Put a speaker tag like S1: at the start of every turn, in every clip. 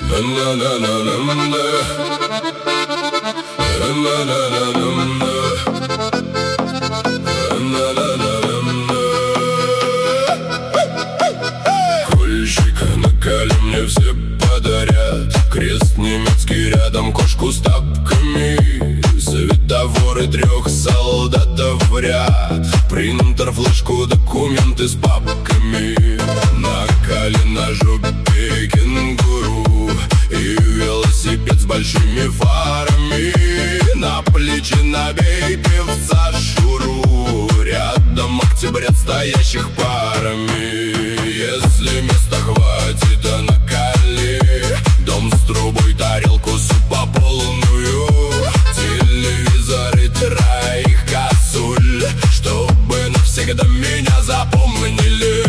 S1: Кольщик накали мне все подарят. Крест немецкий рядом, кошку с тапками, светофоры 3 солдатов в ряд, принтер, флешку, документы с папками. На колено жопе кенгуру и велосипед с большими фарами. На плечи набей певца Шуру, рядом октябрят, стоящих парами. Если места хватит, а накали дом с трубой, тарелку супа полную, телевизор и троих косуль, чтобы навсегда меня запомнили.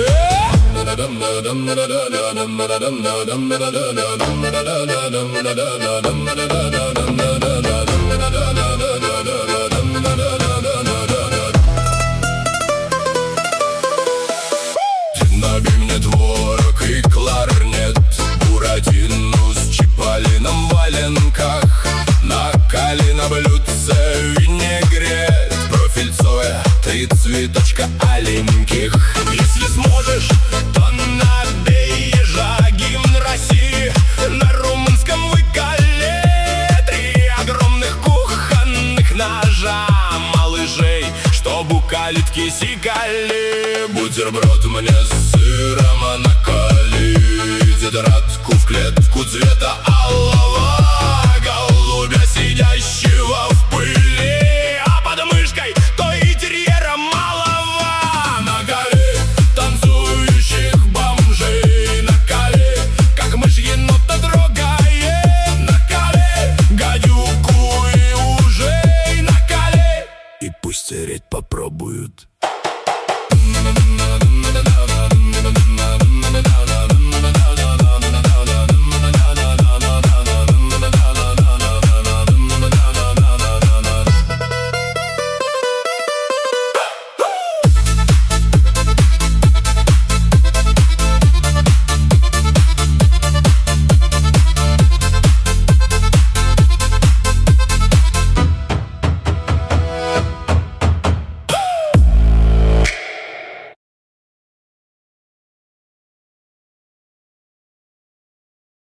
S1: Набей мне творог и кларнет, буратино с чиполлином в валенках. Накали на блюдце винегрет, профиль Цоя, 3 цветочка аленьких. Если сможешь, то набей ежа, гимн России на румынском выколе. 3 огромных кухонных ножа, малышей, чтоб у калитки сикали. Бутерброд мне с сыром, а накали тетрадку в клетку цвета алого, голубя, сидящего в пыли, а под мышкой то и терьера малого. Накали танцующих бомжей, накали как мышь енота трогает, накали гадюку и ужей, накали и пусть тереть попробуют.